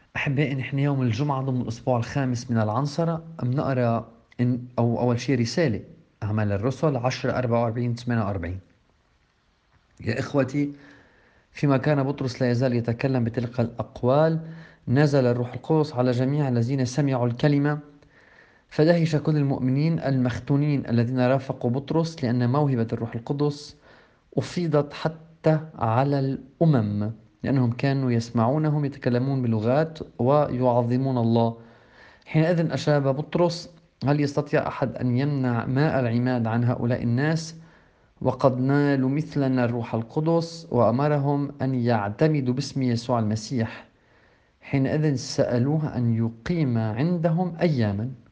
أحبائي، نحن يوم الجمعة ضمن الأسبوع الخامس من العنصرة بنقرأ أو أول شيء رسالة أعمال الرسل 10:44-48. يا إخوتي، فيما كان بطرس لا يزال يتكلم بتلك الأقوال، نزل الروح القدس على جميع الذين سمعوا الكلمة، فدهش كل المؤمنين المختونين الذين رافقوا بطرس، لأن موهبة الروح القدس أفيضت حتى على الأمم، لأنهم كانوا يسمعونهم يتكلمون بلغات ويعظمون الله. حينئذ أجاب بطرس: هل يستطيع أحد أن يمنع ماء العماد عن هؤلاء الناس وقد نالوا مثلنا الروح القدس؟ وأمرهم أن يعتمدوا باسم يسوع المسيح. حينئذ سألوه أن يقيم عندهم أياما.